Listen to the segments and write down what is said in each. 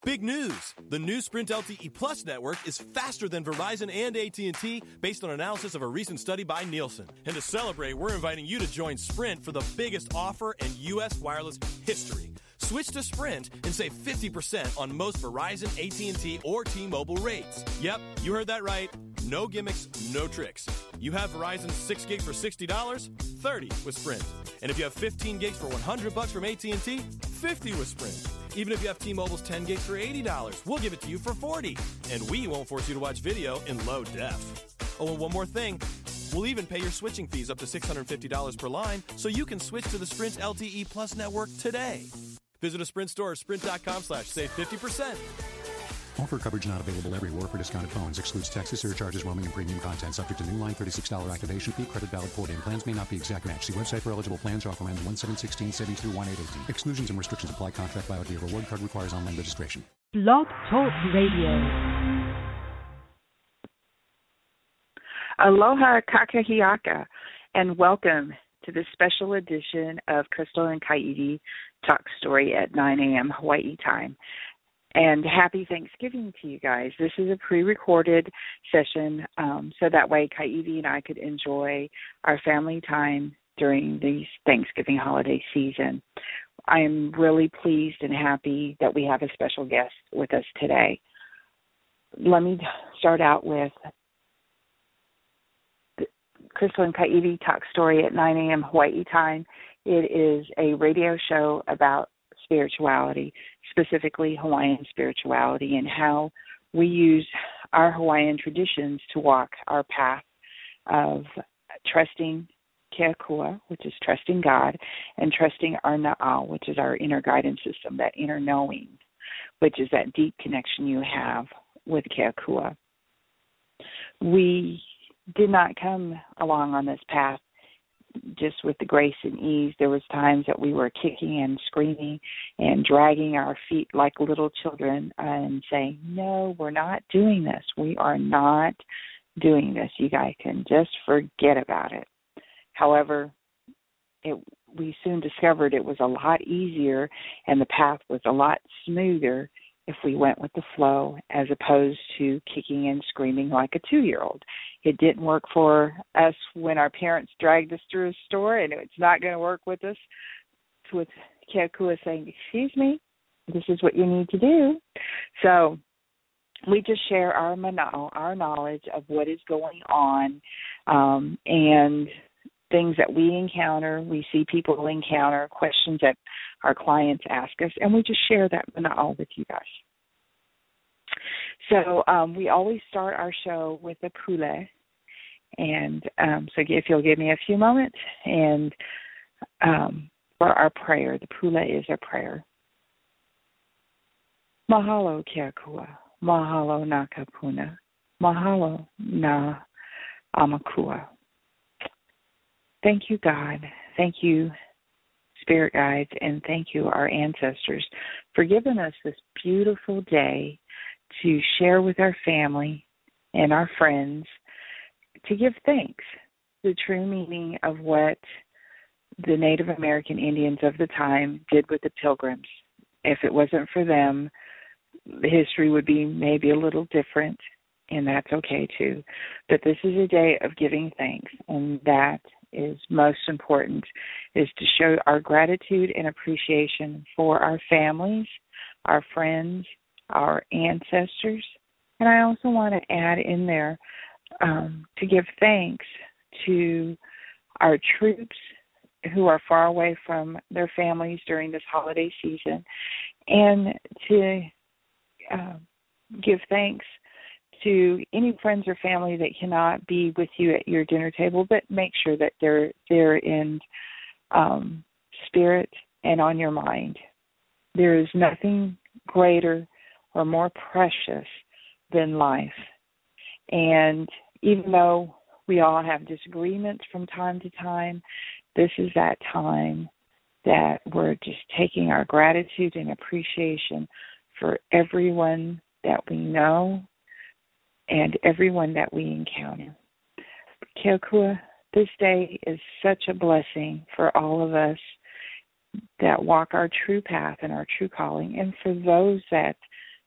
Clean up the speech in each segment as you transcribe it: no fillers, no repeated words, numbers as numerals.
Big news! The new Sprint LTE Plus network is faster than Verizon and AT&T based on analysis of a recent study by Nielsen. And to celebrate, we're inviting you to join Sprint for the biggest offer in U.S. wireless history. Switch to Sprint and save 50% on most Verizon, AT&T, or T-Mobile rates. Yep, you heard that right. No gimmicks, no tricks. You have Verizon 6 gig for $60, $30 with Sprint. And if you have 15 gigs for $100 from AT&T, $50 with Sprint. Even if you have T-Mobile's 10 gigs for $80, we'll give it to you for $40. And we won't force you to watch video in low def. Oh, and one more thing. We'll even pay your switching fees up to $650 per line so you can switch to the Sprint LTE Plus network today. Visit a Sprint store or sprint.com/save 50%. Offer coverage not available everywhere for discounted phones. Excludes taxes, surcharges, roaming, and premium content. Subject to new line $36 activation fee. Credit valid port-in. Plans may not be exact match. See website for eligible plans. Offer ends 1/7/16. Savings through 1/8/18. Exclusions and restrictions apply. Contract valid via reward card requires online registration. Blog Talk Radio. Aloha kakahiaka, and welcome to this special edition of Crystal and Kaidi Talk Story at 9 a.m. Hawaii time. And happy Thanksgiving to you guys. This is a pre-recorded session, so that way Kaidi and I could enjoy our family time during the Thanksgiving holiday season. I am really pleased and happy that we have a special guest with us today. Let me start out with Crystal and Kaidi Talk Story at 9 a.m. Hawaii time. It is a radio show about spirituality, specifically Hawaiian spirituality, and how we use our Hawaiian traditions to walk our path of trusting Keakua, which is trusting God, and trusting our Na'au, which is our inner guidance system, that inner knowing, which is that deep connection you have with Keakua. We did not come along on this path just with the grace and ease. There was times that we were kicking and screaming and dragging our feet like little children and saying, no, we're not doing this. We are not doing this. You guys can just forget about it. However, we soon discovered it was a lot easier and the path was a lot smoother if we went with the flow as opposed to kicking and screaming like a 2-year-old. It didn't work for us when our parents dragged us through a store, and it's not going to work with us with Keakua saying, excuse me, this is what you need to do. So we just share our mana'o, our knowledge of what is going on, and things that we encounter, we see people encounter, questions that our clients ask us, and we just share that mana'o with you guys. So we always start our show with a pule, and so if you'll give me a few moments, and for our prayer, the pule is a prayer. Mahalo Keakua, mahalo na kapuna, mahalo na amakua. Thank you, God. Thank you, Spirit Guides, and thank you, our ancestors, for giving us this beautiful day to share with our family and our friends, to give thanks, the true meaning of what the Native American Indians of the time did with the Pilgrims. If it wasn't for them, the history would be maybe a little different, and that's okay too. But this is a day of giving thanks, and that is most important, is to show our gratitude and appreciation for our families, our friends, our ancestors. And I also want to add in there to give thanks to our troops who are far away from their families during this holiday season, and to give thanks to any friends or family that cannot be with you at your dinner table, but make sure that they're in spirit and on your mind. There is nothing greater or more precious than life. And even though we all have disagreements from time to time, this is that time that we're just taking our gratitude and appreciation for everyone that we know and everyone that we encounter. Keakua, this day is such a blessing for all of us that walk our true path and our true calling, and for those that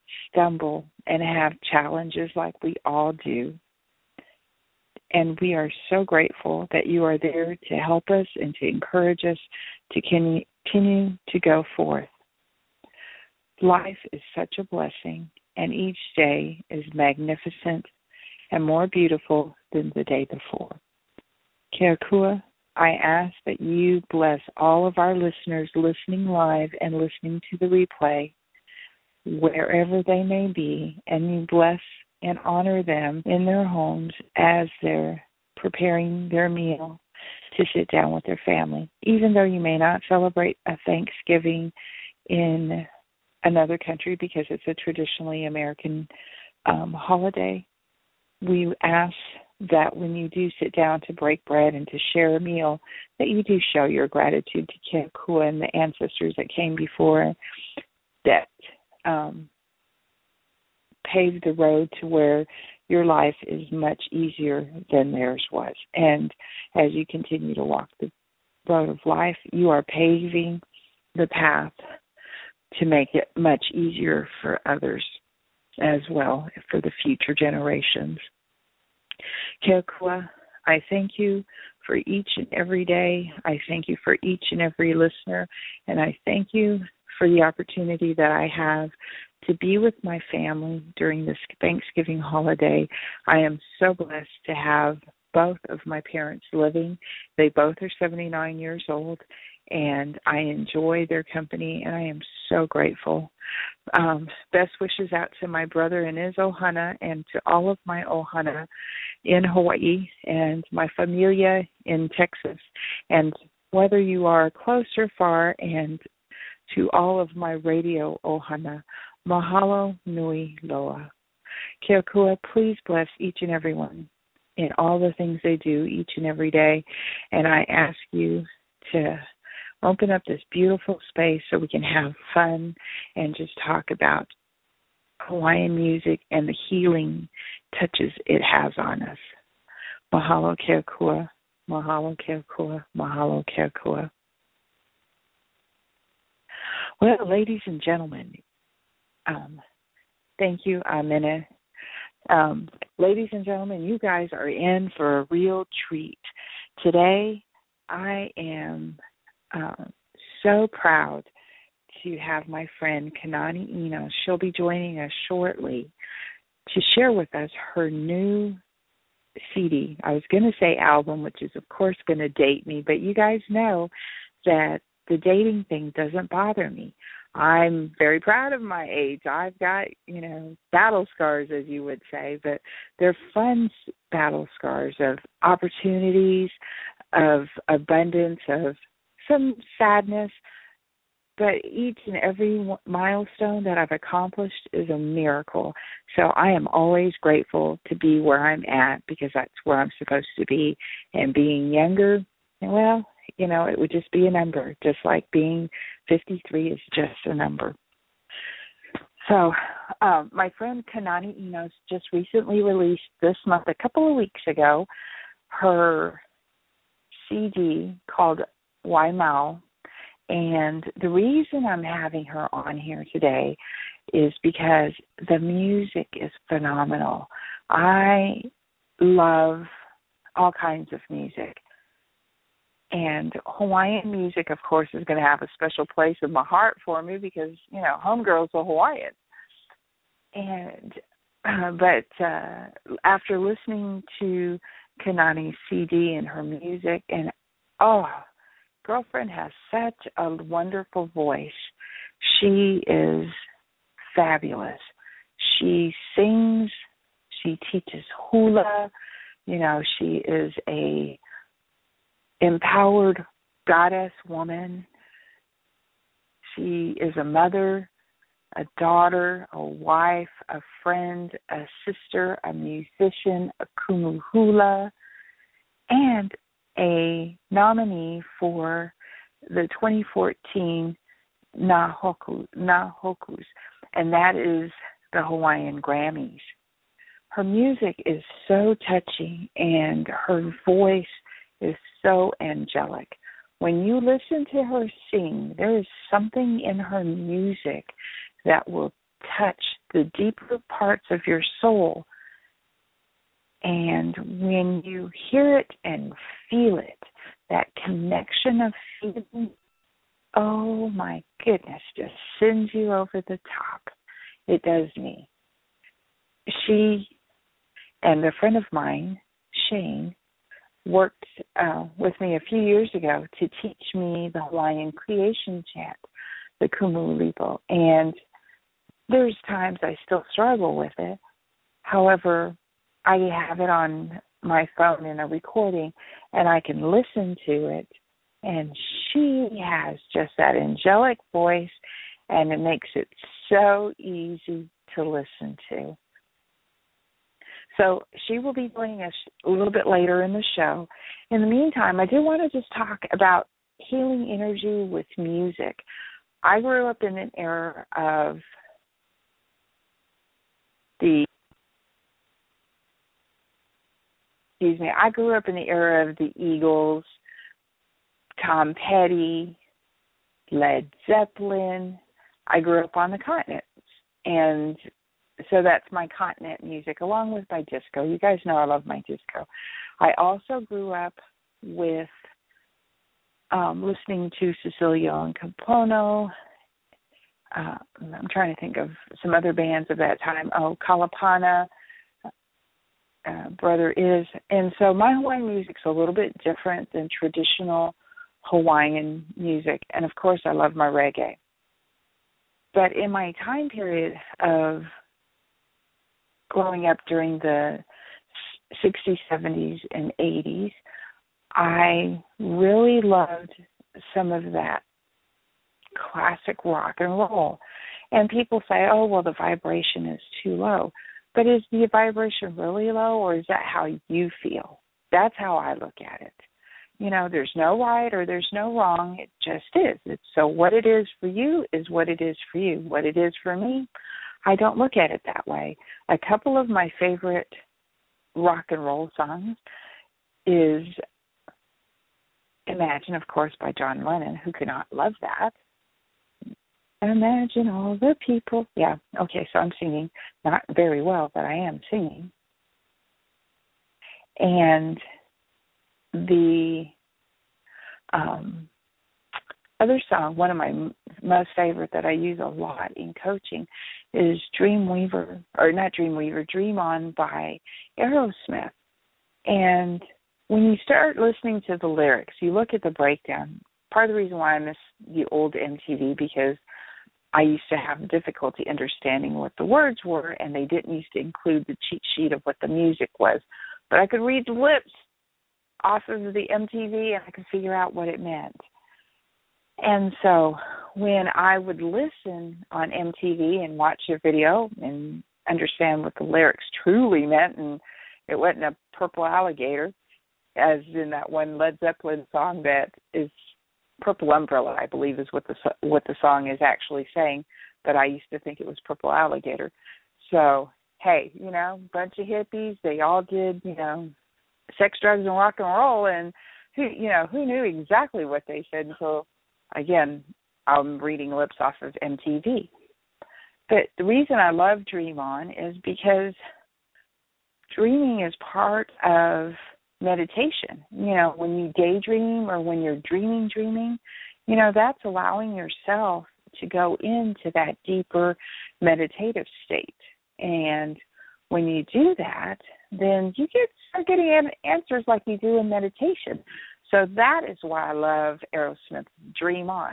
stumble and have challenges like we all do. And we are so grateful that you are there to help us and to encourage us to continue to go forth. Life is such a blessing, and each day is magnificent and more beautiful than the day before. Keakua, I ask that you bless all of our listeners listening live and listening to the replay, wherever they may be, and you bless and honor them in their homes as they're preparing their meal to sit down with their family. Even though you may not celebrate a Thanksgiving in another country because it's a traditionally American holiday, we ask that when you do sit down to break bread and to share a meal, that you do show your gratitude to Keakua and the ancestors that came before that paved the road to where your life is much easier than theirs was. And as you continue to walk the road of life, you are paving the path to make it much easier for others as well, for the future generations. Keakua, I thank you for each and every day. I thank you for each and every listener, and I thank you for the opportunity that I have to be with my family during this Thanksgiving holiday. I am so blessed to have both of my parents living. They both are 79 years old, and I enjoy their company, and I am so grateful. Best wishes out to my brother and his ohana, and to all of my ohana in Hawaii and my familia in Texas, and whether you are close or far, and to all of my radio ohana, mahalo nui loa. Keakua, please bless each and every one in all the things they do each and every day, and I ask you to open up this beautiful space so we can have fun and just talk about Hawaiian music and the healing touches it has on us. Mahalo Keakua, mahalo Keakua, mahalo Keakua. Well, ladies and gentlemen, thank you, Amina. Ladies and gentlemen, you guys are in for a real treat. Today, I am so proud to have my friend Kanani Enos. She'll be joining us shortly to share with us her new CD. I was going to say album, which is, of course, going to date me, but you guys know that the dating thing doesn't bother me. I'm very proud of my age. I've got, battle scars, as you would say, but they're fun battle scars of opportunities, of abundance, of some sadness, but each and every milestone that I've accomplished is a miracle. So I am always grateful to be where I'm at, because that's where I'm supposed to be. And being younger, well, it would just be a number, just like being 53 is just a number. So my friend Kanani Enos just recently released this month, a couple of weeks ago, her CD called Waimau. And the reason I'm having her on here today is because the music is phenomenal. I love all kinds of music. And Hawaiian music, of course, is going to have a special place in my heart for me because, homegirls are Hawaiian. And but after listening to Kanani's CD and her music, and girlfriend has such a wonderful voice. She is fabulous. She sings. She teaches hula. She is a empowered goddess woman. She is a mother, a daughter, a wife, a friend, a sister, a musician, a kumuhula, and a nominee for the 2014 Nahokus, and that is the Hawaiian Grammys. Her music is so touching, and her voice is so angelic. When you listen to her sing, there is something in her music that will touch the deeper parts of your soul. And when you hear it and feel it, that connection of feeling, oh my goodness, just sends you over the top. It does me. She and a friend of mine, Shane, worked with me a few years ago to teach me the Hawaiian creation chant, the Kumulipo. And there's times I still struggle with it. However, I have it on my phone in a recording, and I can listen to it. And she has just that angelic voice, and it makes it so easy to listen to. So she will be joining us a little bit later in the show. In the meantime, I do want to just talk about healing energy with music. I grew up in an era of I grew up in the era of the Eagles, Tom Petty, Led Zeppelin. I grew up on the continent, and so that's my continent music, along with my disco. You guys know I love my disco. I also grew up with listening to Cecilia and Capono. I'm trying to think of some other bands of that time. Oh, Kalapana, Brother Is. And so my Hawaiian music's a little bit different than traditional Hawaiian music. And, of course, I love my reggae. But in my time period of growing up during the 60s, 70s, and 80s, I really loved some of that classic rock and roll. And people say, oh, well, the vibration is too low. But is the vibration really low, or is that how you feel? That's how I look at it. You know, there's no right or there's no wrong. It just is. So what it is for you is what it is for you. What it is for me, I don't look at it that way. A couple of my favorite rock and roll songs is Imagine, of course, by John Lennon. Who could not love that? Imagine all the people. Yeah, okay, so I'm singing. Not very well, but I am singing. And the other song, one of my most favorite that I use a lot in coaching is Dream On by Aerosmith. And when you start listening to the lyrics, you look at the breakdown. Part of the reason why I miss the old MTV, because I used to have difficulty understanding what the words were, and they didn't used to include the cheat sheet of what the music was. But I could read the lips off of the MTV, and I could figure out what it meant. And so when I would listen on MTV and watch a video and understand what the lyrics truly meant, and it wasn't a purple alligator, as in that one Led Zeppelin song that is Purple Umbrella, I believe is what the song is actually saying, but I used to think it was Purple Alligator. So, hey, you know, bunch of hippies, they all did, you know, sex, drugs, and rock and roll, and who knew exactly what they said until, again, I'm reading lips off of MTV. But the reason I love Dream On is because dreaming is part of meditation. You know, when you daydream or when you're dreaming, you know, that's allowing yourself to go into that deeper meditative state. And when you do that, then you start getting answers like you do in meditation. So that is why I love Aerosmith's Dream On.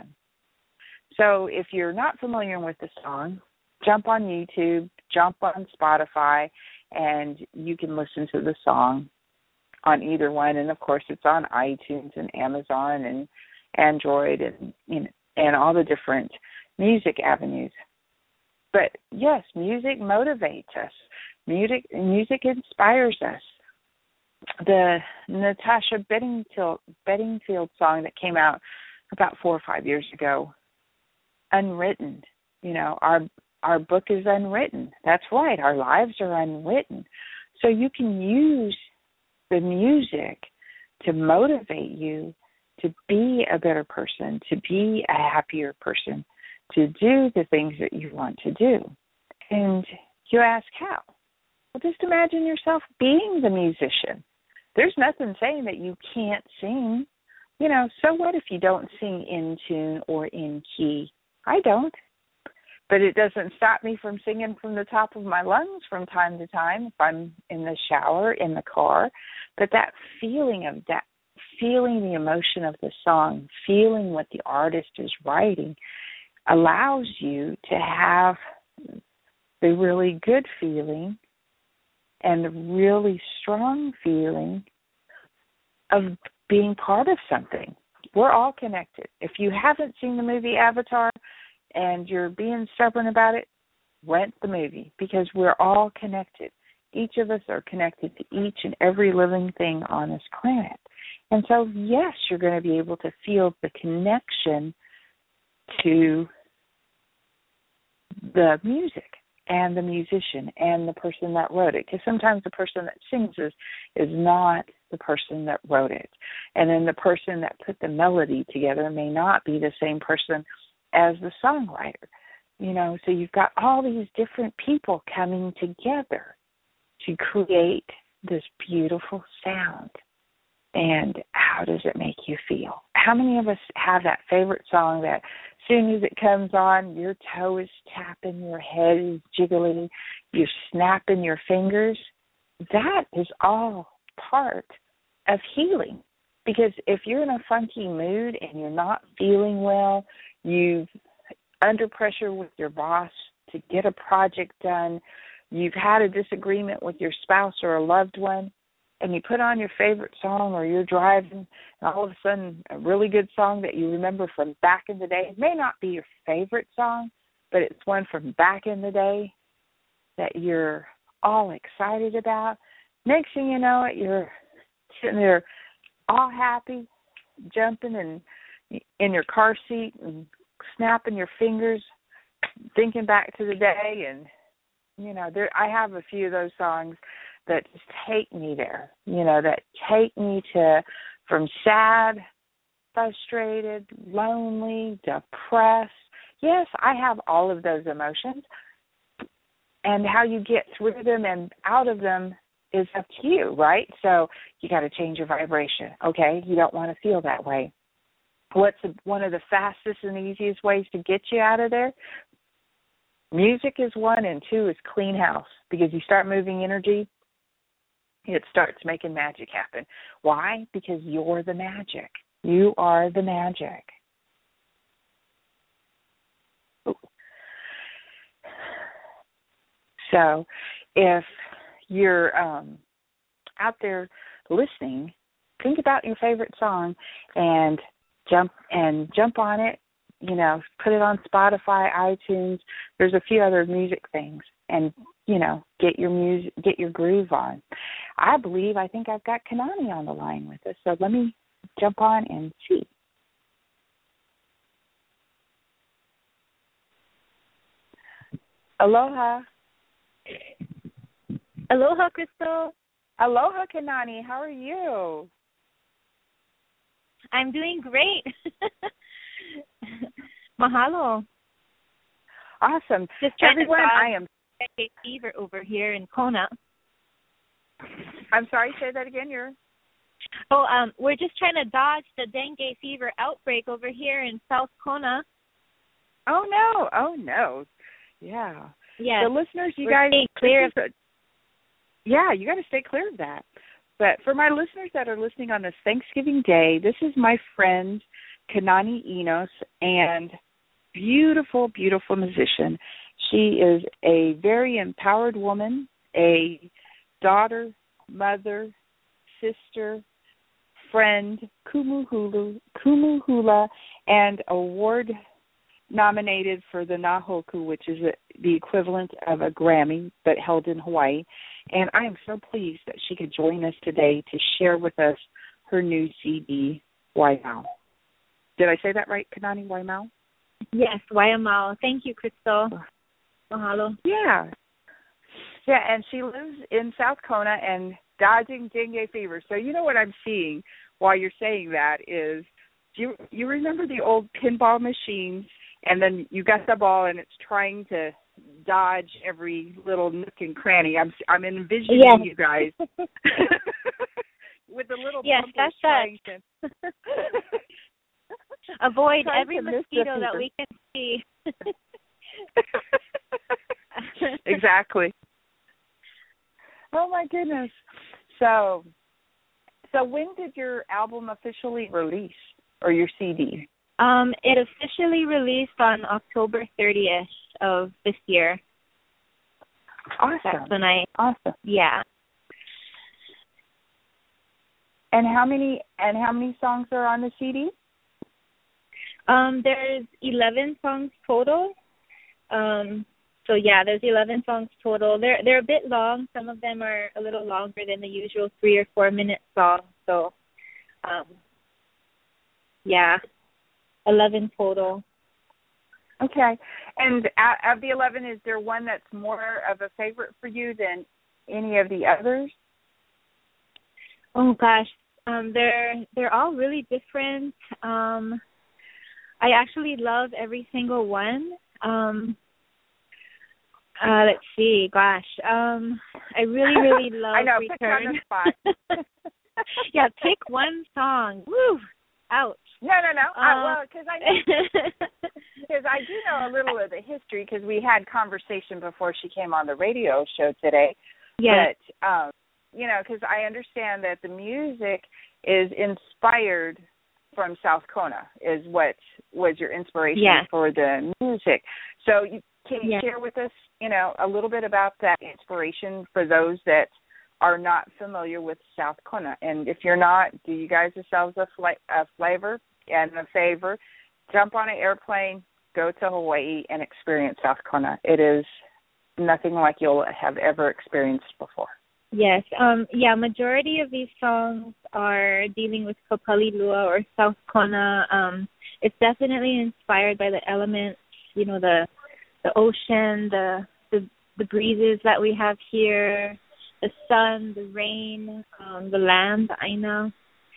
So if you're not familiar with the song, jump on YouTube, jump on Spotify, and you can listen to the song on either one. And, of course, it's on iTunes and Amazon and Android and all the different music avenues. But, yes, music motivates us. Music inspires us. The Natasha Bedingfield song that came out about 4 or 5 years ago, Unwritten. You know, our book is unwritten. That's right. Our lives are unwritten. So you can use the music to motivate you to be a better person, to be a happier person, to do the things that you want to do. And you ask how? Well, just imagine yourself being the musician. There's nothing saying that you can't sing. You know, so what if you don't sing in tune or in key? I don't. But it doesn't stop me from singing from the top of my lungs from time to time if I'm in the shower, in the car. But that feeling the emotion of the song, feeling what the artist is writing, allows you to have the really good feeling and the really strong feeling of being part of something. We're all connected. If you haven't seen the movie Avatar and you're being stubborn about it, rent the movie, because we're all connected. Each of us are connected to each and every living thing on this planet. And so, yes, you're going to be able to feel the connection to the music and the musician and the person that wrote it. Because sometimes the person that sings is not the person that wrote it. And then the person that put the melody together may not be the same person as the songwriter. You know, so you've got all these different people coming together to create this beautiful sound. And how does it make you feel? How many of us have that favorite song that as soon as it comes on, your toe is tapping, your head is jiggling, you're snapping your fingers? That is all part of healing. Because if you're in a funky mood and you're not feeling well, you've under pressure with your boss to get a project done, you've had a disagreement with your spouse or a loved one, and you put on your favorite song, or you're driving, and all of a sudden a really good song that you remember from back in the day, it may not be your favorite song, but it's one from back in the day that you're all excited about. Next thing you know it, you're sitting there all happy, jumping and in your car seat and snapping your fingers, thinking back to the day. And, you know, I have a few of those songs that just take me there, you know, that take me to from sad, frustrated, lonely, depressed. Yes, I have all of those emotions. And how you get through them and out of them is up to you, right? So you got to change your vibration, okay? You don't want to feel that way. What's one of the fastest and easiest ways to get you out of there? Music is one, and two is clean house, because you start moving energy, it starts making magic happen. Why? Because you're the magic. You are the magic. So if you're out there listening, think about your favorite song and jump on it. You know, put it on Spotify, iTunes. There's a few other music things, and you know, get your groove on. I think I've got Kanani on the line with us, so let me jump on and see. Aloha. Aloha, Crystal. Aloha, Kanani. How are you? I'm doing great. Mahalo. Awesome. Just trying Everyone, I am dengue fever over here in Kona. I'm sorry, say that again. We're just trying to dodge the dengue fever outbreak over here in South Kona. Oh no. Yeah. Yeah. The listeners, you we're guys clear of yeah, you got to stay clear of that. But for my listeners that are listening on this Thanksgiving Day, this is my friend Kanani Enos, and beautiful, beautiful musician. She is a very empowered woman, a daughter, mother, sister, friend, kumuhula, and award nominated for the Nahoku, which is the equivalent of a Grammy, but held in Hawaii. And I am so pleased that she could join us today to share with us her new CD, Waimau. Did I say that right, Kanani? Waimau? Yes, Waimau. Thank you, Crystal. Mahalo. Yeah. Yeah, and she lives in South Kona and dodging dengue fever. So you know what I'm seeing while you're saying that is, you remember the old pinball machines, and then you got the ball and it's trying to dodge every little nook and cranny. I'm envisioning you guys with the little that's us. Avoid every mosquito that we can see. Exactly. Oh my goodness. So when did your album officially release, or your CD? It officially released on October 30th of this year. Awesome. That's when awesome. Yeah. And how many songs are on the CD? There's 11 songs total. So yeah, there's 11 songs total. They're a bit long. Some of them are a little longer than the usual 3 or 4 minute song. So, yeah, 11 total. Okay. And of the 11, is there one that's more of a favorite for you than any of the others? Oh gosh, they're all really different. I actually love every single one. Let's see, gosh. I really love I know, Return. put you on the spot. Yeah, pick one song. Woo! Ouch. No. Well, because I do know a little of the history, because we had conversation before she came on the radio show today. Yeah. But, because I understand that the music is inspired from South Kona, is what was your inspiration for the music. So can you share with us, a little bit about that inspiration for those that are not familiar with South Kona? And if you're not, do you guys yourselves a flavor and a favor, jump on an airplane, go to Hawaii, and experience South Kona. It is nothing like you'll have ever experienced before. Yes. Majority of these songs are dealing with Kapalilua or South Kona. It's definitely inspired by the elements, the ocean, the breezes that we have here, the sun, the rain, the land, the Aina.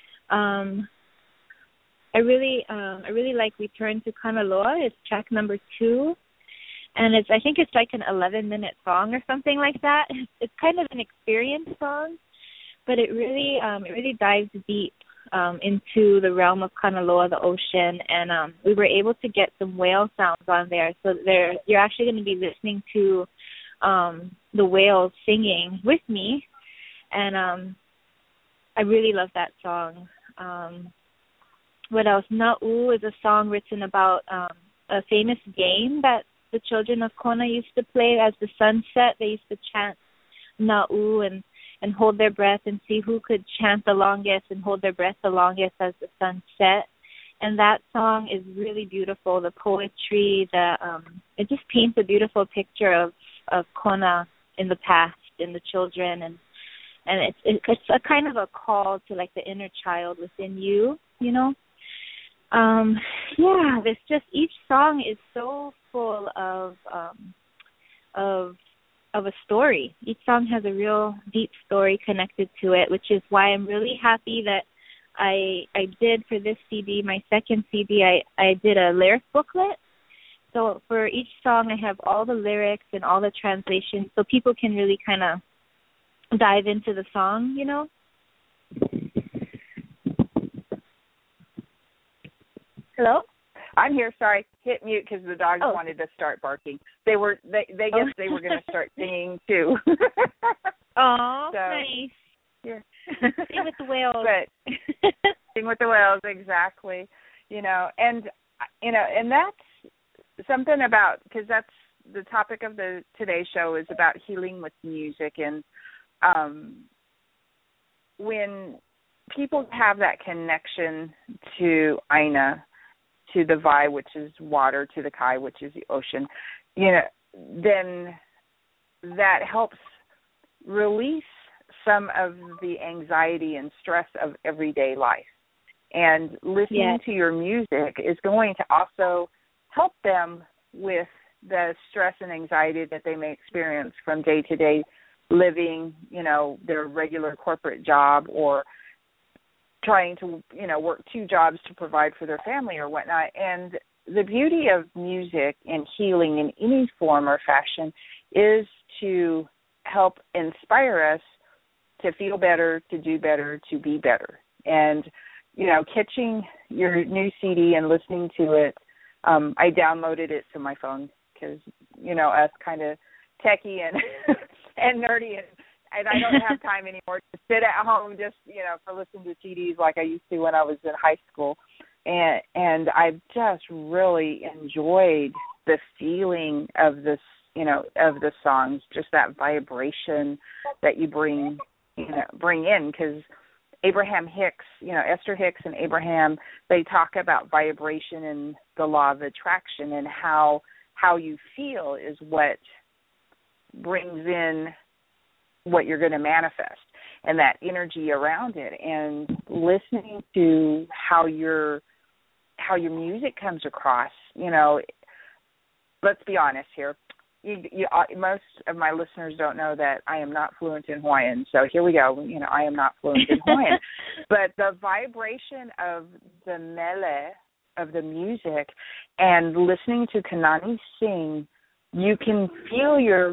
I really like Return to Kanaloa. It's track number 2. And I think it's like an 11-minute song or something like that. It's kind of an experience song, but it really dives deep into the realm of Kanaloa, the ocean, and we were able to get some whale sounds on there. So you're actually going to be listening to the whales singing with me, and I really love that song. What else? Na'u is a song written about a famous game that the children of Kona used to play. As the sun set, they used to chant Na'u and hold their breath and see who could chant the longest and hold their breath the longest as the sun set. And that song is really beautiful. The poetry, it just paints a beautiful picture of Kona in the past, in the children, and it's a kind of a call to like the inner child within you, There's just, each song is so full of a story. Each song has a real deep story connected to it, which is why I'm really happy that I did for this CD, my second CD, I did a lyric booklet. So for each song, I have all the lyrics and all the translations, so people can really kind of dive into the song, Hello? I'm here. Sorry, hit mute because the dogs wanted to start barking. They guess they were going to start singing too. Oh, so, nice. Yeah. Sing with the whales. But sing with the whales, exactly. And that's something about, because that's the topic of the today's show is about healing with music, and when people have that connection to Aina, to the Vai, which is water, to the Kai, which is the ocean, then that helps release some of the anxiety and stress of everyday life. And listening to your music is going to also help them with the stress and anxiety that they may experience from day-to-day living, their regular corporate job, or trying to, work 2 jobs to provide for their family or whatnot. And the beauty of music and healing in any form or fashion is to help inspire us to feel better, to do better, to be better. And, you know, catching your new CD and listening to it, I downloaded it to my phone because, you know, us kind of techie and and nerdy, and I don't have time anymore to sit at home just, you know, for listening to CDs like I used to when I was in high school. And I've just really enjoyed the feeling of this, you know, of the songs, just that vibration that you bring in, because Abraham Hicks, you know, Esther Hicks and Abraham, they talk about vibration and the law of attraction, and how you feel is what brings in what you're going to manifest, and that energy around it. And listening to how your music comes across, you know, let's be honest here. Most of my listeners don't know that I am not fluent in Hawaiian, so here we go. You know, I am not fluent in Hawaiian, but the vibration of the mele, of the music, and listening to Kanani sing, you can feel your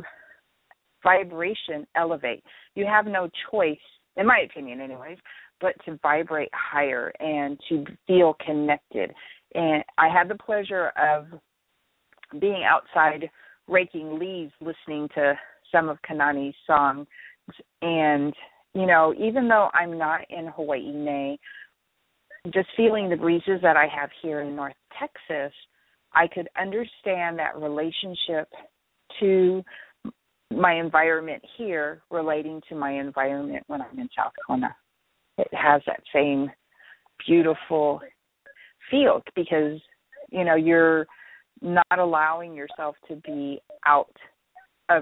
vibration elevate. You have no choice, in my opinion anyways, but to vibrate higher and to feel connected. And I had the pleasure of being outside raking leaves listening to some of Kanani's songs. And, you know, even though I'm not in Hawaii Nei, just feeling the breezes that I have here in North Texas, I could understand that relationship to my environment here relating to my environment when I'm in South Kona. It has that same beautiful feel because, you know, you're not allowing yourself to be out of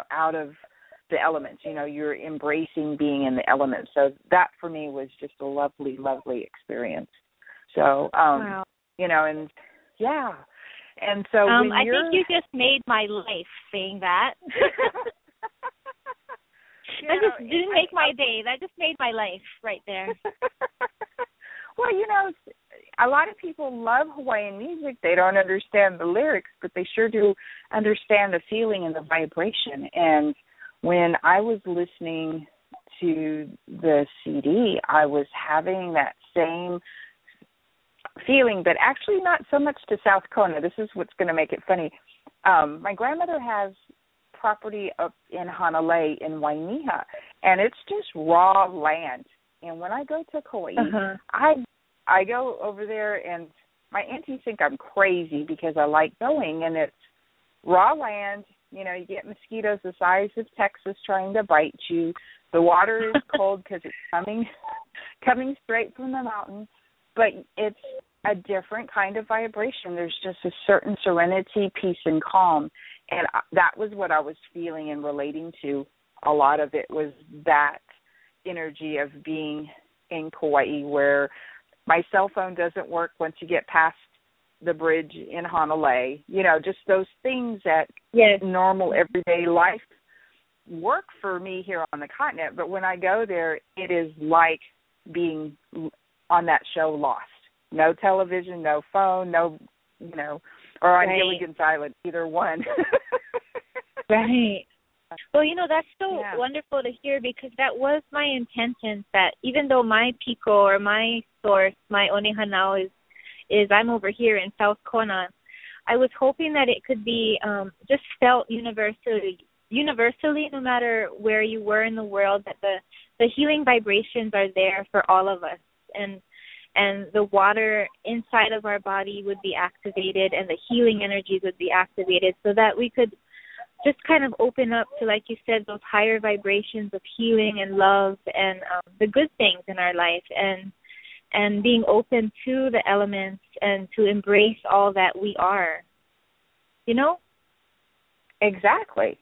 the elements. You know, you're embracing being in the elements. So that for me was just a lovely, lovely experience. So, wow. You know, and yeah. And so when I think you just made my life saying that. That just didn't make my day. That just made my life right there. Well, you know, a lot of people love Hawaiian music. They don't understand the lyrics, but they sure do understand the feeling and the vibration. And when I was listening to the CD, I was having that same feeling, but actually not so much to South Kona. This is what's going to make it funny. My grandmother has property up in Hanalei in Wainiha, and it's just raw land. And when I go to Kauai, I go over there, and my aunties think I'm crazy because I like going, and it's raw land. You know, you get mosquitoes the size of Texas trying to bite you. The water is cold because it's coming straight from the mountain, but it's a different kind of vibration. There's just a certain serenity, peace, and calm, and that was what I was feeling and relating to. A lot of it was that energy of being in Kauai, where my cell phone doesn't work once you get past the bridge in Hanalei. You know, just those things that normal everyday life work for me here on the continent. But when I go there, it is like being on that show Lost. No television, no phone, no, you know, or on Gilligan's Island, either one. Right. Well, you know, that's so wonderful to hear, because that was my intention, that even though my piko or my source, my Onehanau is I'm over here in South Kona, I was hoping that it could be just felt universally, no matter where you were in the world, that the healing vibrations are there for all of us, and the water inside of our body would be activated, and the healing energies would be activated, so that we could just kind of open up to, like you said, those higher vibrations of healing and love and the good things in our life, and being open to the elements and to embrace all that we are, you know? Exactly.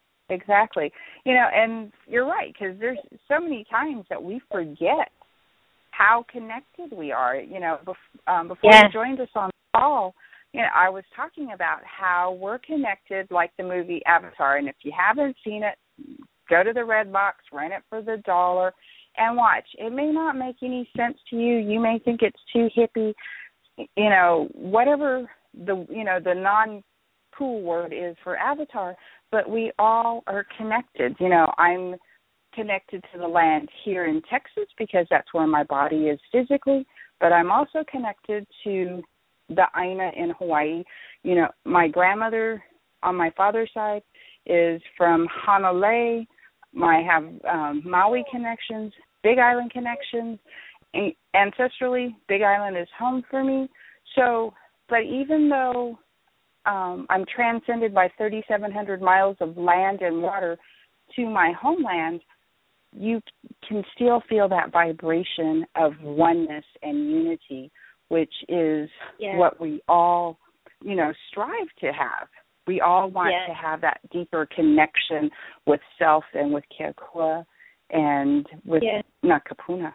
You know, and you're right, because there's so many times that we forget how connected we are. You know, before you joined us on the call, you know, I was talking about how we're connected like the movie Avatar. And if you haven't seen it, go to the Red Box, rent it for $1, and watch. It may not make any sense to you. You may think it's too hippie. You know, whatever the non-cool word is for avatar, but we all are connected. I'm connected to the land here in Texas because that's where my body is physically, but I'm also connected to the Aina in Hawaii. My grandmother on my father's side is from Honolulu. I have Maui connections, Big Island connections. Ancestrally, Big Island is home for me. So, but even though I'm transcended by 3,700 miles of land and water to my homeland, you can still feel that vibration of oneness and unity, which is what we all, strive to have. We all want to have that deeper connection with self and with Keakua and with Nakapuna,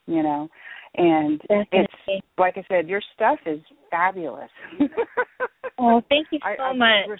And it's, like I said, your stuff is fabulous. Oh, thank you so much.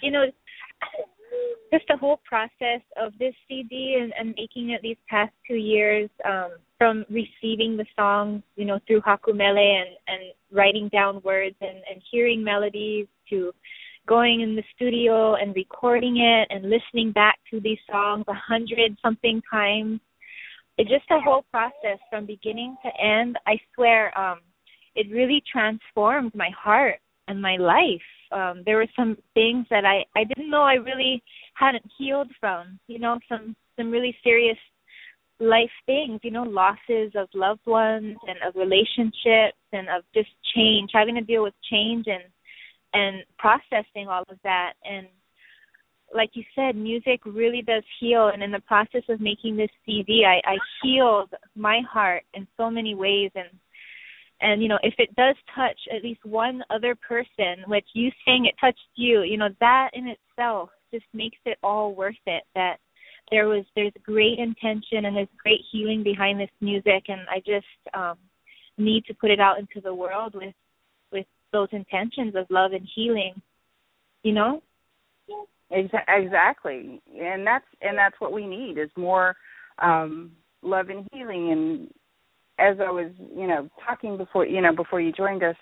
Just the whole process of this CD and making it these past 2 years, from receiving the songs, through Hakumele and writing down words and hearing melodies, to going in the studio and recording it and listening back to these songs 100-something times. It's just a whole process from beginning to end. I swear, it really transformed my heart and my life. There were some things that I didn't know I really hadn't healed from, some really serious life things, losses of loved ones and of relationships and of just change, having to deal with change and processing all of that. And like you said, music really does heal. And in the process of making this CD, I healed my heart in so many ways. And if it does touch at least one other person, which you saying it touched you, that in itself just makes it all worth it, that there's great intention and there's great healing behind this music. And I just need to put it out into the world with those intentions of love and healing, Exactly, and that's what we need is more love and healing. And as I was, talking before you joined us,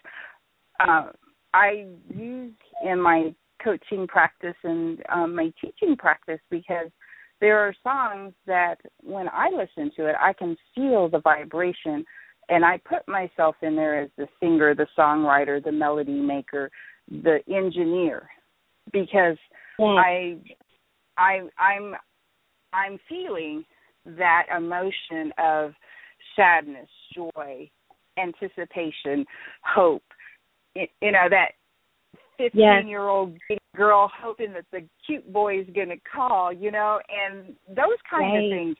I use in my coaching practice and my teaching practice, because there are songs that when I listen to it, I can feel the vibration, and I put myself in there as the singer, the songwriter, the melody maker, the engineer, because I'm feeling that emotion of sadness, joy, anticipation, hope. That 15-year-old girl hoping that the cute boy is going to call, and those kind of things.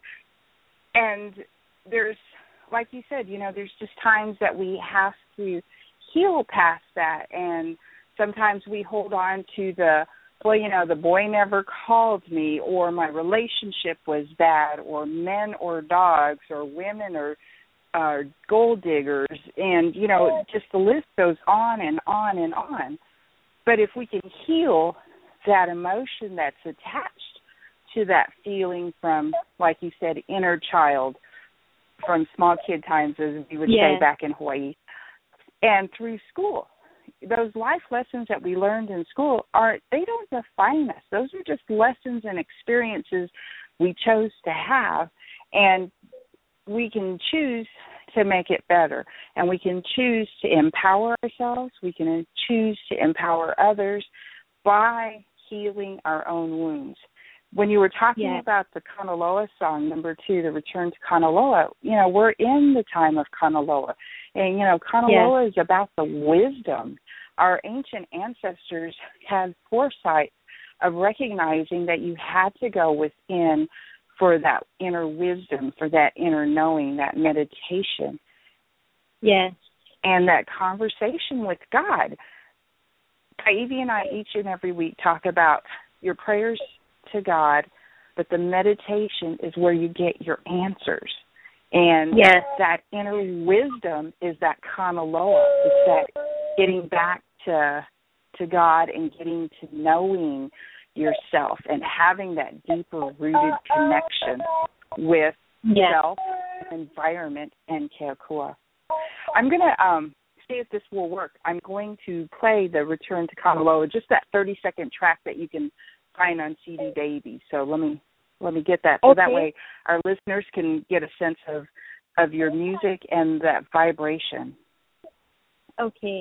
And there's, like you said, there's just times that we have to heal past that, and sometimes we hold on to the boy never called me, or my relationship was bad, or men or dogs, or women or gold diggers, and, just the list goes on and on and on. But if we can heal that emotion that's attached to that feeling from, like you said, inner child, from small kid times, as we would say back in Hawaii, and through school, those life lessons that we learned in school they don't define us. Those are just lessons and experiences we chose to have, and we can choose to make it better, and we can choose to empower ourselves. We can choose to empower others by healing our own wounds. When you were talking about the Kanaloa song, number 2, the Return to Kanaloa, we're in the time of Kanaloa. And, Kanaloa is about the wisdom. Our ancient ancestors had foresight of recognizing that you had to go within for that inner wisdom, for that inner knowing, that meditation. Yes. And that conversation with God. Kaiwi and I each and every week talk about your prayers to God, but the meditation is where you get your answers. And that inner wisdom is that Kanaloa. It's that getting back to God and getting to knowing yourself and having that deeper rooted connection with self, environment, and Keakua. I'm going to see if this will work. I'm going to play the Return to Kanaloa, just that 30-second track that you can find on CD Baby. So let me get that, so that way our listeners can get a sense of your music and that vibration. Okay.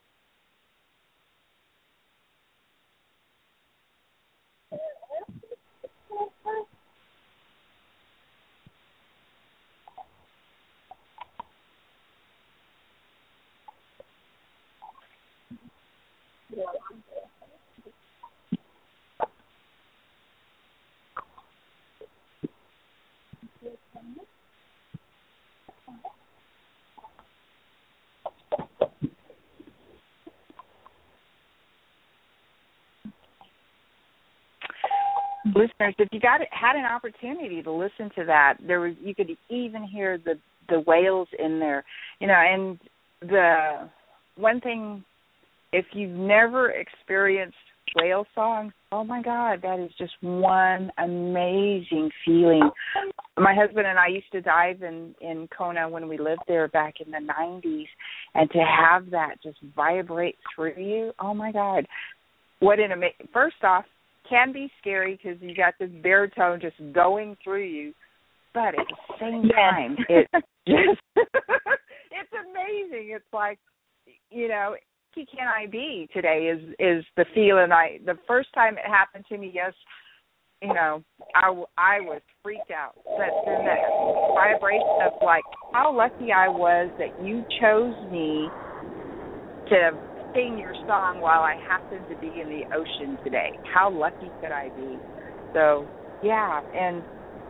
Listeners, if you had an opportunity to listen to that, you could even hear the whales in there, and the one thing, if you've never experienced whale songs, oh my God, that is just one amazing feeling. My husband and I used to dive in Kona when we lived there back in the 90s, and to have that just vibrate through you, oh my God, what an amazing, first off, can be scary because you got this baritone just going through you, but at the same time, it's just, it's amazing. It's like, Key Can I Be today is the feeling. The first time it happened to me, yes, I was freaked out. But then that vibration of like how lucky I was that you chose me to sing your song while I happened to be in the ocean today. How lucky could I be? So, yeah, and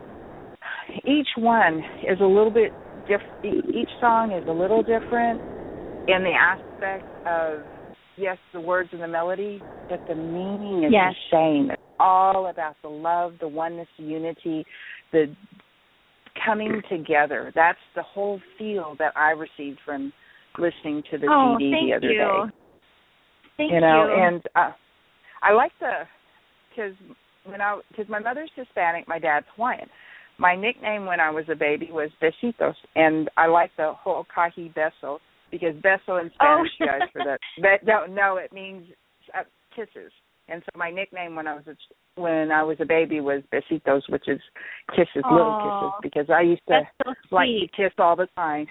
each one is a little bit different. Each song is a little different in the aspect of, yes, the words and the melody, but the meaning is the same. It's all about the love, the oneness, the unity, the coming together. That's the whole feel that I received from listening to the CD the other day. Thank you. And I like because my mother's Hispanic, my dad's Hawaiian. My nickname when I was a baby was Besitos, and I like the Ho'okahi Beso, because beso in Spanish, guys, for that don't know, it means kisses. And so my nickname when I was a baby was Besitos, which is kisses, little kisses, because I used to like to kiss all the time.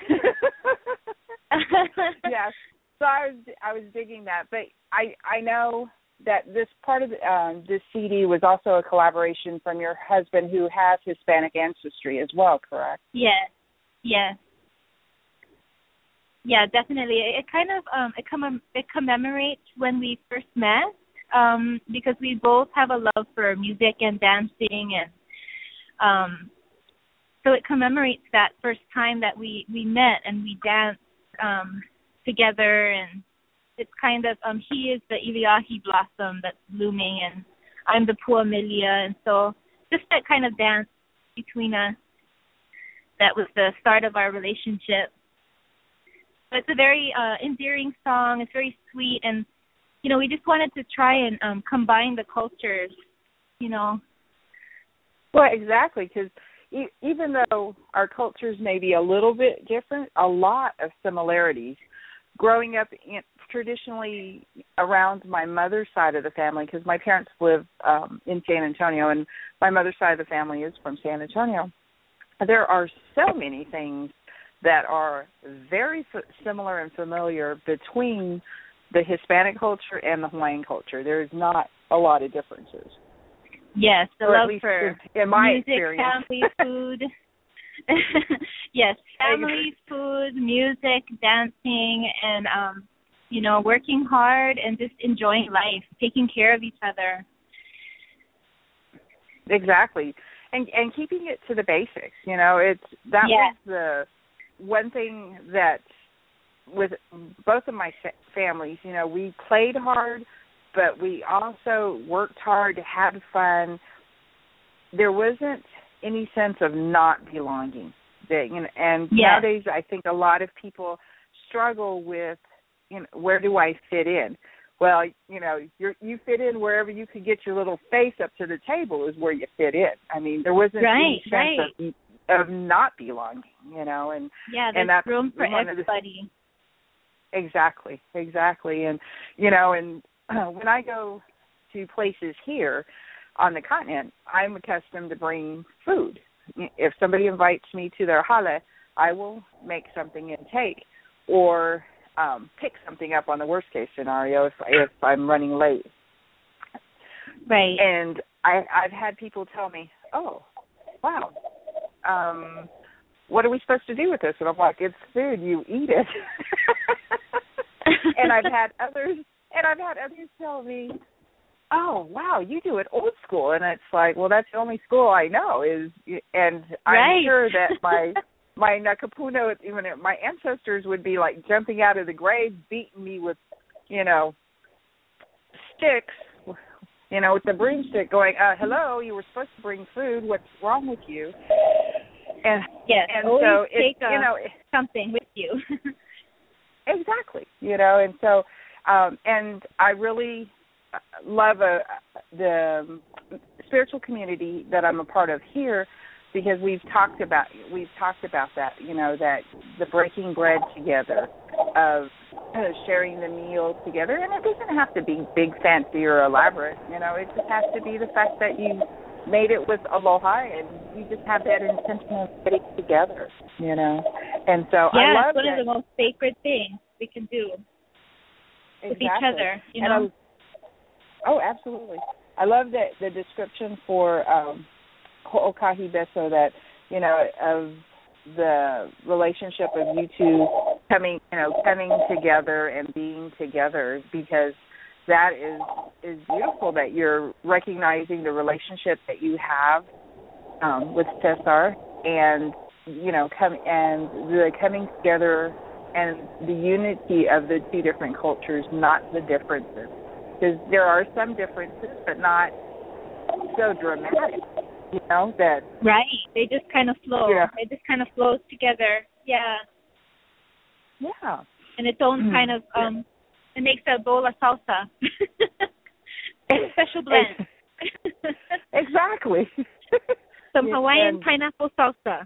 Yes. So I was digging that, but I know that this part of this CD was also a collaboration from your husband, who has Hispanic ancestry as well, correct? Yes. Yeah, definitely. It kind of it commemorates when we first met, because we both have a love for music and dancing, and so it commemorates that first time that we met and we danced together, and it's kind of he is the Iliahi blossom that's blooming, and I'm the Puamelia, and so just that kind of dance between us, that was the start of our relationship. But it's a very endearing song. It's very sweet, and we just wanted to try and combine the cultures, Well, exactly, because even though our cultures may be a little bit different, a lot of similarities. Growing up traditionally around my mother's side of the family, because my parents live in San Antonio, and my mother's side of the family is from San Antonio, there are so many things that are very similar and familiar between the Hispanic culture and the Hawaiian culture. There's not a lot of differences. Yes, the love for in my music, experience. family, food. Yes, family, food, music, dancing, and working hard and just enjoying life, taking care of each other. Exactly, and keeping it to the basics. Was the one thing that with both of my families, we played hard, but we also worked hard, had fun. There wasn't any sense of not belonging. Nowadays I think a lot of people struggle with, where do I fit in? Well, you fit in wherever you could get your little face up to the table is where you fit in. I mean, there wasn't any sense of not belonging, and there's and that's room for everybody. Exactly. And, and when I go to places here on the continent, I'm accustomed to bring food. If somebody invites me to their hale, I will make something and take, or pick something up on the worst case scenario if I'm running late. Right. And I've had people tell me, "Oh, wow, what are we supposed to do with this?" And I'm like, "It's food. You eat it." And I've had others tell me, "Oh, wow, you do it old school." And it's like, well, that's the only school I know and I'm sure that my Nakapuno, even my ancestors would be like jumping out of the grave, beating me with, sticks, with the broomstick, going, "Hello, you were supposed to bring food. What's wrong with you?" And yes, and always so take something with you. Exactly, and so and I really love the spiritual community that I'm a part of here, because we've talked about that, that the breaking bread together, of sharing the meal together, and it doesn't have to be big, fancy, or elaborate. It just has to be the fact that you made it with aloha, and you just have that intention of getting together, And so I love it's one of the most sacred things we can do with each other, And absolutely. I love that the description for Ho'okahi Beso, that, of the relationship of you two coming together and being together, because that is beautiful, that you're recognizing the relationship that you have with Cesar, and the coming together and the unity of the two different cultures, not the differences, because there are some differences, but not so dramatic. That right. They just kind of flow. Yeah. It just kind of flows together. Yeah. Yeah. And its own kind of it makes a bowl of salsa. Special blend. Exactly. Some Hawaiian pineapple salsa.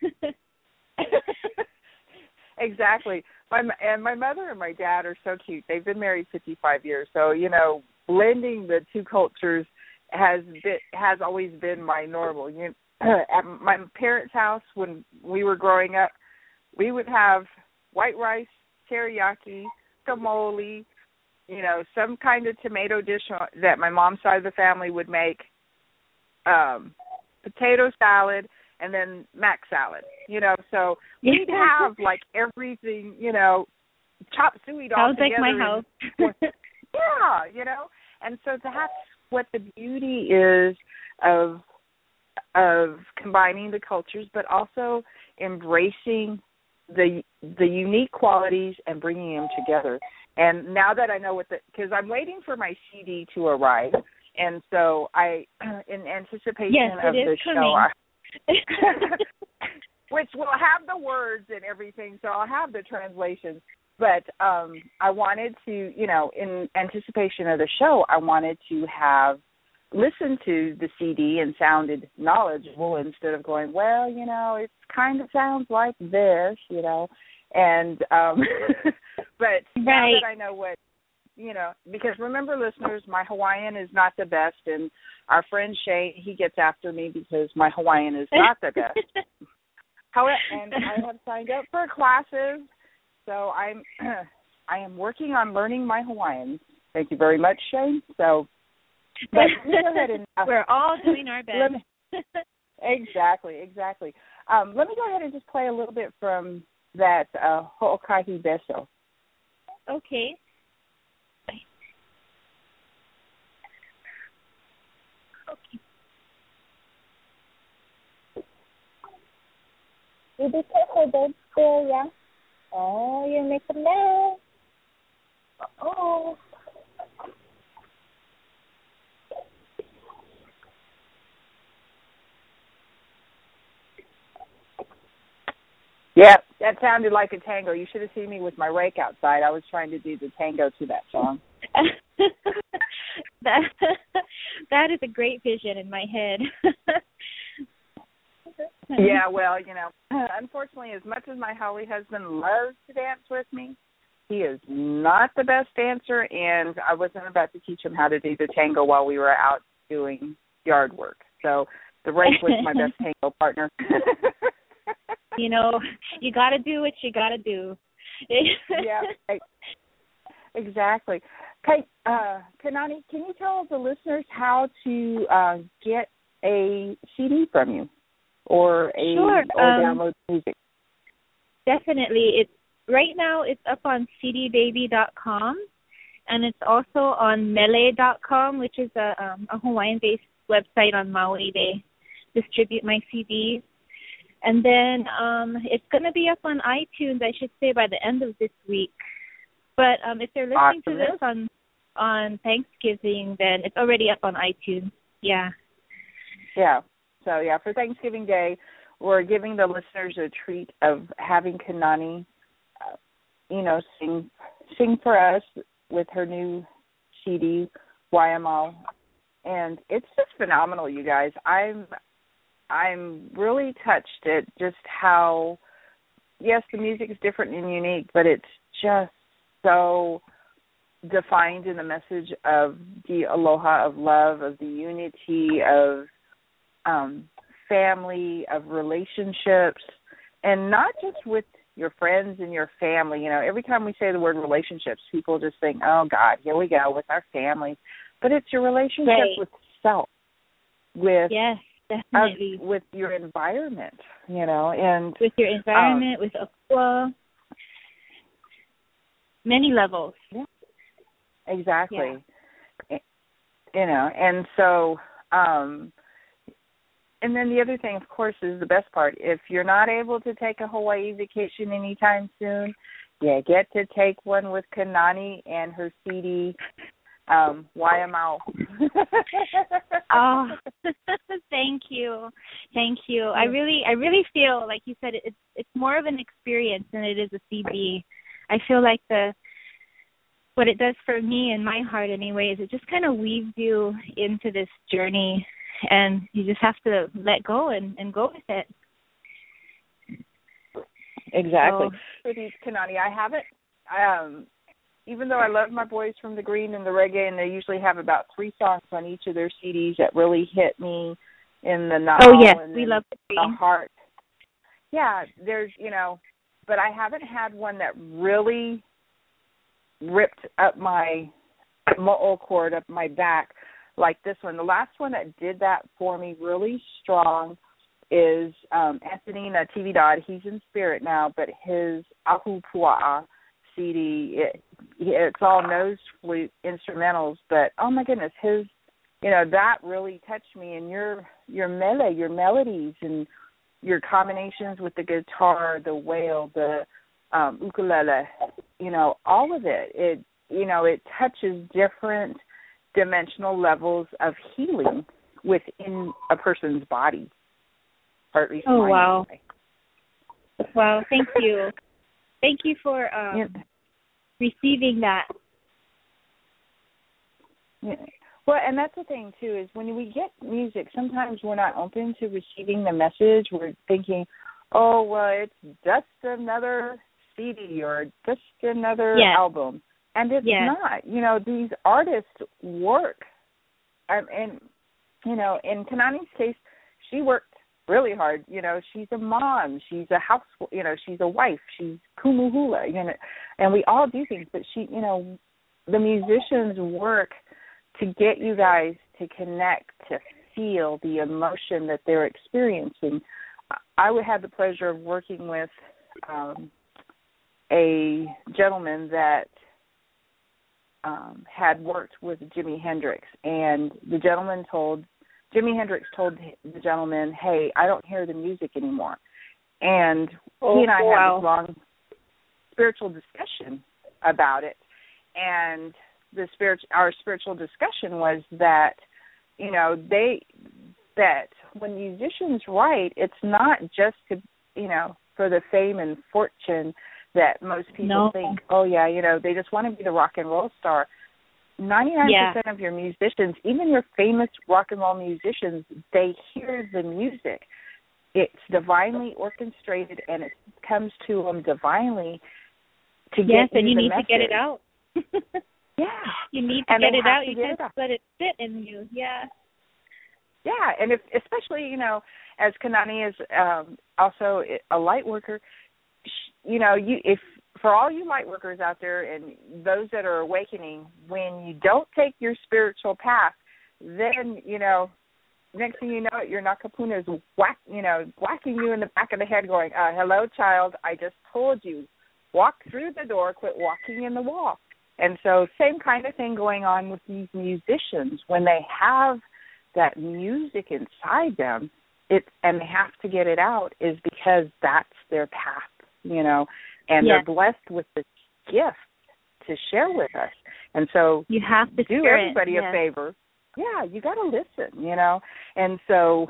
Exactly. My mother and my dad are so cute. They've been married 55 years. So, blending the two cultures has always been my normal. At my parents' house when we were growing up, we would have white rice, teriyaki, kamoli, some kind of tomato dish that my mom's side of the family would make, potato salad, and then mac salad. So we'd have like everything, chop suey all sounds together. Sounds like my house. Yeah, and so that's what the beauty is of combining the cultures, but also embracing the unique qualities and bringing them together. And now that I know because I'm waiting for my CD to arrive, and so in anticipation of the show, which will have the words and everything, so I'll have the translations. But I wanted to, in anticipation of the show, I wanted to listen to the CD and sounded knowledgeable, instead of going, well, it kind of sounds like this, and but now that I know what, because remember, listeners, my Hawaiian is not the best, and our friend Shane, he gets after me because my Hawaiian is not the best. However, and I have signed up for classes, so I am working on learning my Hawaiian. Thank you very much, Shane. So, but let me go ahead and we're all doing our best. Exactly. Let me go ahead and just play a little bit from that Ho'okahi Beso. Okay. You be careful, babe. There, yeah. Oh, you make a mess. Oh. Yeah, that sounded like a tango. You should have seen me with my rake outside. I was trying to do the tango to that song. That is a great vision in my head. Yeah, well, unfortunately, as much as my Holly husband loves to dance with me, He is not the best dancer, and I wasn't about to teach him how to do the tango while we were out doing yard work. So the rake was my best tango partner. You know, you got to do what you got to do. Yeah, exactly. Okay, Kanani, can you tell the listeners how to get a CD from you or Sure. or download music? Definitely. Right now it's up on cdbaby.com, and it's also on mele.com, which is a Hawaiian-based website on Maui. They distribute my CDs. And then it's going to be up on iTunes, I should say, by the end of this week. But if they're listening to this on Thanksgiving, then it's already up on iTunes. Yeah. Yeah. So, yeah, for Thanksgiving Day, we're giving the listeners a treat of having Kanani, sing for us with her new CD, Waiamau. And it's just phenomenal, you guys. I'm really touched at just how, yes, the music is different and unique, but it's just so defined in the message of the aloha, of love, of the unity, of family, of relationships, and not just with your friends and your family. You know, every time we say the word relationships, people just think, oh, God, here we go with our family. But it's your relationship with self, with yes, definitely. With your environment, and with your environment, with Akua, many levels. Yeah, exactly. Yeah. And so, and then the other thing, of course, is the best part. If you're not able to take a Hawaii vacation anytime soon, you get to take one with Kanani and her CD, Waiamau. Oh, thank you. I really feel, like you said, it's more of an experience than it is a CD. I feel like what it does for me in my heart anyway is it just kind of weaves you into this journey, and you just have to let go and go with it. Exactly. So, Kanani, I haven't, even though I love my boys from the Green and the Reggae, and they usually have about 3 songs on each of their CDs that really hit me in the now. Oh, yes, we love the heart. Yeah, there's, but I haven't had one that really ripped up my mo'o cord, up my back, like this one. The last one that did that for me really strong is Anthony Natividad. He's in spirit now, but his Ahu Pua'a CD, it's all nose flute instrumentals, but oh my goodness, his, that really touched me. And your mele, your melodies and your combinations with the guitar, the whale, the ukulele, all of it, it touches different dimensional levels of healing within a person's body, or at least mine. Wow. Wow, thank you. Thank you for receiving that. Yeah. Well, and that's the thing, too, is when we get music, sometimes we're not open to receiving the message. We're thinking, oh, well, it's just another CD or just another album. And it's not. These artists work. And in Kanani's case, she worked really hard. She's a mom. She's a house. She's a wife. She's kumuhula. And we all do things. But the musicians work to get you guys to connect, to feel the emotion that they're experiencing. I would have the pleasure of working with a gentleman that had worked with Jimi Hendrix, and Jimi Hendrix told the gentleman, hey, I don't hear the music anymore. And he and I had this long spiritual discussion about it. And our spiritual discussion was that, that when musicians write, it's not just to, for the fame and fortune that most people think, oh, yeah, they just want to be the rock and roll star. 99% of your musicians, even your famous rock and roll musicians, they hear the music. It's divinely orchestrated, and it comes to them divinely. to get yes, and you you the need message. to get it out. Yeah. You need to and get it out. to You get can't let it sit in you. Yeah. Yeah, and if, especially, as Kanani is also a light worker, if for all you light workers out there and those that are awakening, when you don't take your spiritual path, then, next thing you know it, your Nakapuna is whacking you in the back of the head going, hello, child, I just told you, walk through the door, quit walking in the wall. And so same kind of thing going on with these musicians. When they have that music inside them, and they have to get it out, is because that's their path, and they're blessed with this gift to share with us. And so you have to do everybody a favor. Yeah, you got to listen, And so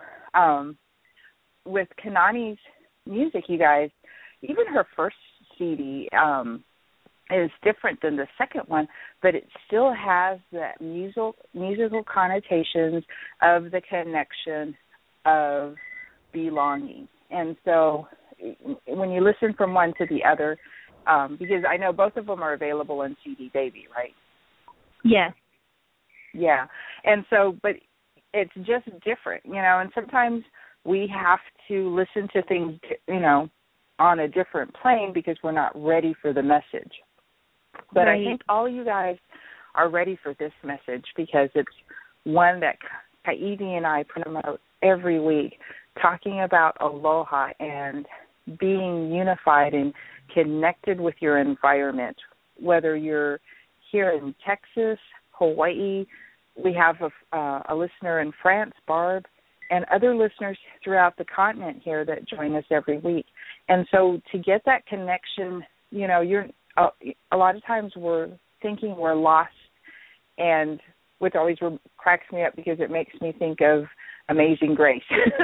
with Kanani's music, you guys, even her first CD is different than the second one, but it still has that musical connotations of the connection of belonging. And so when you listen from one to the other, because I know both of them are available on CD Baby, right? Yes. Yeah. And so, but it's just different, and sometimes we have to listen to things, on a different plane because we're not ready for the message. But right. I think all you guys are ready for this message because it's one that Kaiwi and I promote every week, talking about aloha and being unified and connected with your environment. Whether you're here in Texas, Hawaii, we have a listener in France, Barb, and other listeners throughout the continent here that join us every week. And so to get that connection, you're a lot of times we're thinking we're lost, and which always cracks me up because it makes me think of Amazing Grace.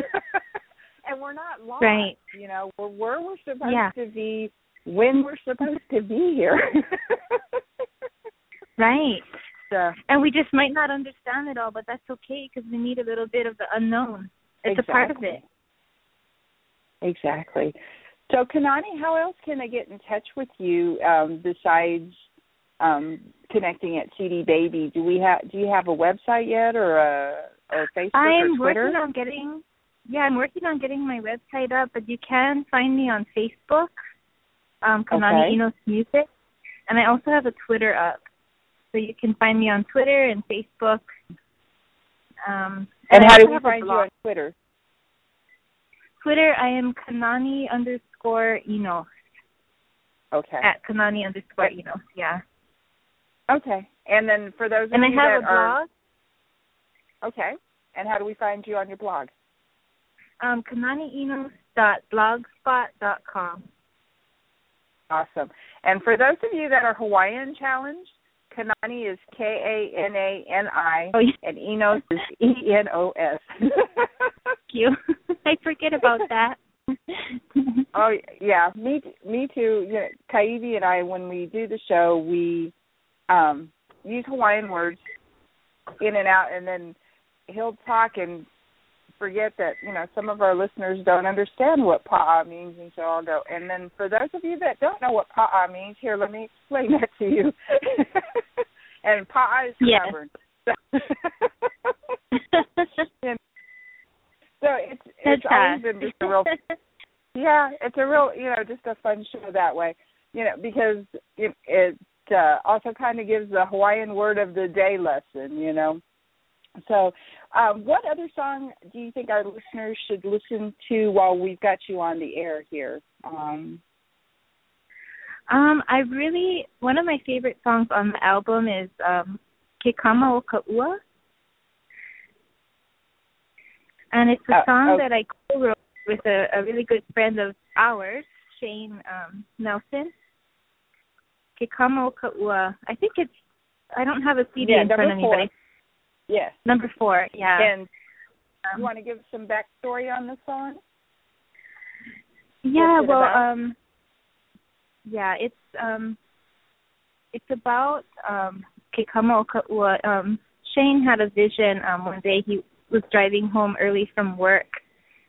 And we're not lost, right. We're where we're supposed to be when we're supposed to be here. Right. So, and we just might not understand it all, but that's okay because we need a little bit of the unknown. It's a part of it. Exactly. So, Kanani, how else can I get in touch with you besides connecting at CD Baby? Do you have a website yet, or Facebook or Twitter? I'm working on getting my website up, but you can find me on Facebook, Kanani Enos Music, and I also have a Twitter up, so you can find me on Twitter and Facebook. And how do we find you on Twitter? Twitter, I am Kanani_Enos. Okay. At Kanani_Enos, yeah. Okay. And then for those of you that are... And I have a blog. Okay. And how do we find you on your blog? KananiEnos.blogspot.com. Awesome. And for those of you that are Hawaiian challenged, Kanani is Kanani, and Enos is Enos. Thank you. I forget about that. Oh, yeah, me too. Kaiwi and I, when we do the show, we use Hawaiian words in and out, and then he'll talk and forget that, some of our listeners don't understand what pa'a means, and so I'll go. And then for those of you that don't know what pa'a means, here, let me explain that to you. And pa'a is stubborn. So it's always been just a real, it's a real, just a fun show that way, because it also kind of gives the Hawaiian word of the day lesson, So what other song do you think our listeners should listen to while we've got you on the air here? One of my favorite songs on the album is Ke Kama o Ka'ua. And it's a song that I co-wrote with a really good friend of ours, Shane Nelson. Ke Kama o Ka'ua. I think I don't have a CD in front of me, but yes. Number 4, yeah. And you want to give some backstory on the song? Yeah, it's about Ke Kama o Ka'ua. Shane had a vision one day. He was driving home early from work,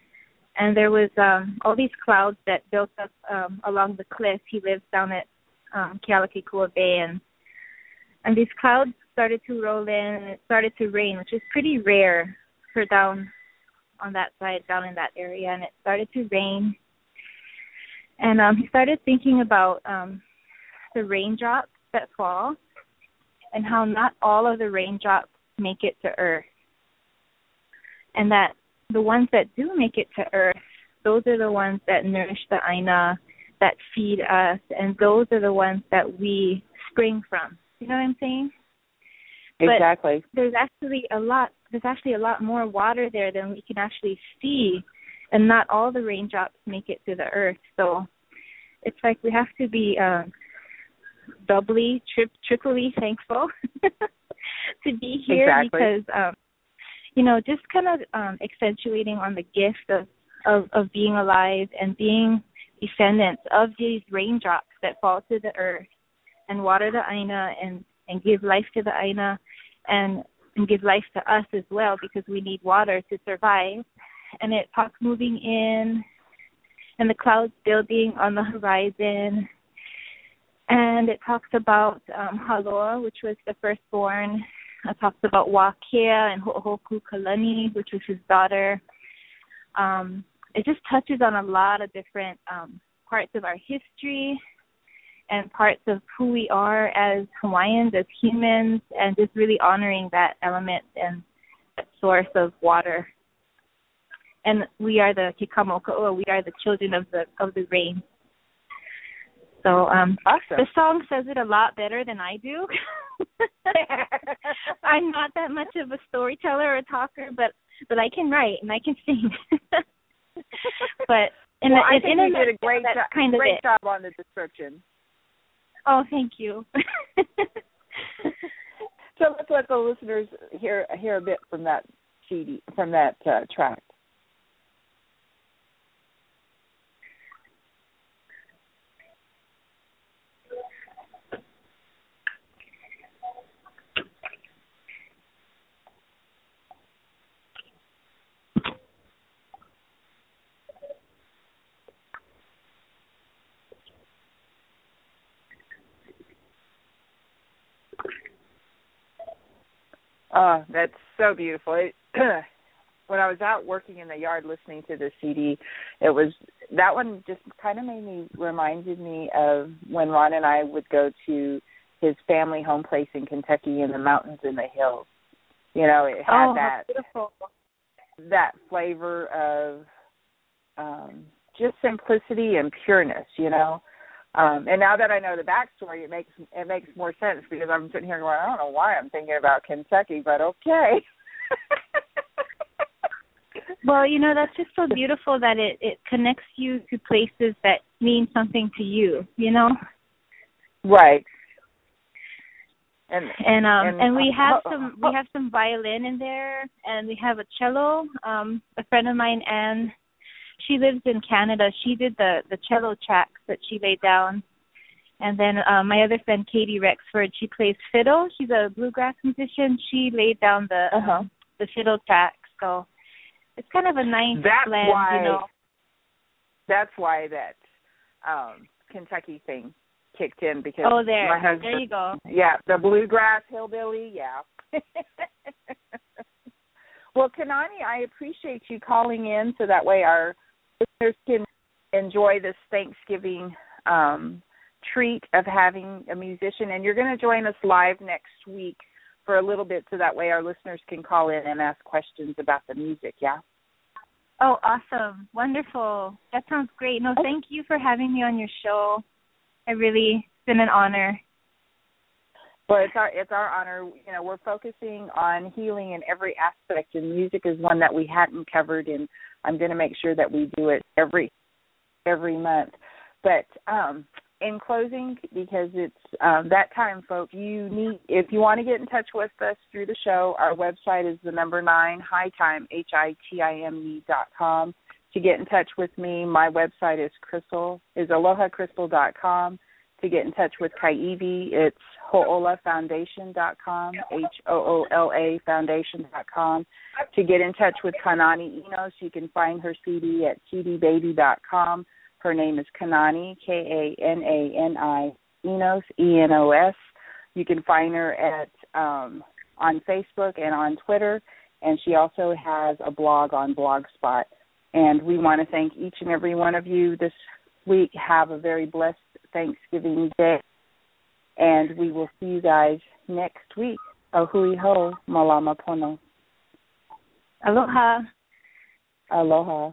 and there was all these clouds that built up along the cliff. He lives down at Kealakekua Bay, and these clouds started to roll in, and it started to rain, which is pretty rare for down on that side, down in that area, and it started to rain. And he started thinking about the raindrops that fall and how not all of the raindrops make it to Earth. And that the ones that do make it to Earth, those are the ones that nourish the Aina, that feed us, and those are the ones that we spring from. You know what I'm saying? Exactly. But there's actually a lot more water there than we can actually see, and not all the raindrops make it to the Earth. So it's like we have to be doubly, triply thankful to be here. Exactly. Because just kind of accentuating on the gift of being alive and being descendants of these raindrops that fall to the earth and water the Aina and give life to the Aina and give life to us as well, because we need water to survive. And it talks moving in and the clouds building on the horizon. And it talks about Haloa, which was the firstborn. It talks about Wakea and Ho'ohoku Kalani, which was his daughter. It just touches on a lot of different parts of our history and parts of who we are as Hawaiians, as humans, and just really honoring that element and that source of water. And we are the Kikamoko'ua, we are the children of the rain. So awesome. The song says it a lot better than I do. I'm not that much of a storyteller or a talker, but I can write and I can sing. But I think you did a great job on the description. Oh, thank you. So let's let the listeners hear a bit from that CD, from that track. Oh, that's so beautiful. When I was out working in the yard listening to the CD, that one just kind of reminded me of when Ron and I would go to his family home place in Kentucky in the mountains and the hills. It had that flavor of just simplicity and pureness, and now that I know the backstory, it makes more sense, because I'm sitting here going, I don't know why I'm thinking about Kentucky, but okay. Well, that's just so beautiful that it connects you to places that mean something to you, Right. And we have some violin in there, and we have a cello. A friend of mine, Anne, she lives in Canada. She did the cello tracks that she laid down. And then my other friend, Katie Rexford, she plays fiddle. She's a bluegrass musician. She laid down the fiddle tracks. So it's kind of a nice blend, That's why that Kentucky thing kicked in, because my husband, there you go. Yeah, the bluegrass hillbilly, yeah. Well, Kanani, I appreciate you calling in so that way our listeners can enjoy this Thanksgiving treat of having a musician. And you're going to join us live next week for a little bit so that way our listeners can call in and ask questions about the music, yeah? Oh, awesome. Wonderful. That sounds great. No, thank you for having me on your show. It's been an honor. Well, it's our honor. We're focusing on healing in every aspect, and music is one that we hadn't covered, and I'm going to make sure that we do it every month. But in closing, because it's that time, folks, if you want to get in touch with us through the show, our website is 9 HITIME, HITIME.com. To get in touch with me, my website is alohacrystal.com. To get in touch with Kaiwi, it's ho'olafoundation.com, HOOLA foundation.com. To get in touch with Kanani Enos, you can find her CD at cdbaby.com. Her name is Kanani, Kanani, Enos, E-N-O-S. You can find her at on Facebook and on Twitter, and she also has a blog on Blogspot. And we want to thank each and every one of you this week. Have a very blessed Thanksgiving Day, and we will see you guys next week. Ahui ho, malama pono. Aloha. Aloha.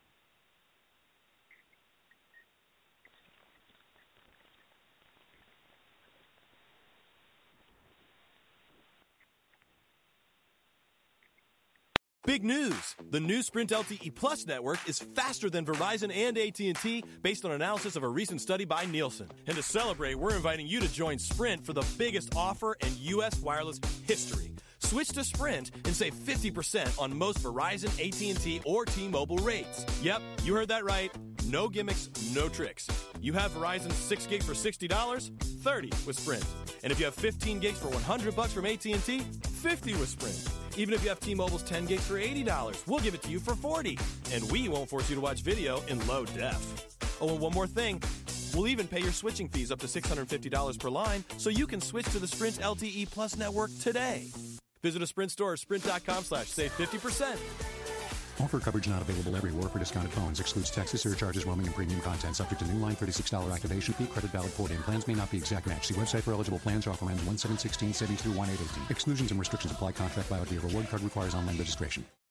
Big news! The new Sprint LTE Plus network is faster than Verizon and AT&T based on analysis of a recent study by Nielsen. And to celebrate, we're inviting you to join Sprint for the biggest offer in U.S. wireless history. Switch to Sprint and save 50% on most Verizon, AT&T, or T-Mobile rates. Yep, you heard that right. No gimmicks, no tricks. You have Verizon 6 gigs for $60, $30 with Sprint. And if you have 15 gigs for $100 from AT&T, $50 with Sprint. Even if you have T-Mobile's 10 gigs for $80, we'll give it to you for $40. And we won't force you to watch video in low def. Oh, and one more thing. We'll even pay your switching fees up to $650 per line so you can switch to the Sprint LTE Plus network today. Visit a Sprint store or sprint.com/save 50%. Offer coverage not available everywhere for discounted phones. Excludes taxes, surcharges, roaming, and premium content. Subject to new line $36 activation fee. Credit valid port-in. Plans may not be exact match. See website for eligible plans. Offer ends 1/7/16. Savings through 1/8/18. Exclusions and restrictions apply. Contract valid via reward card requires online registration.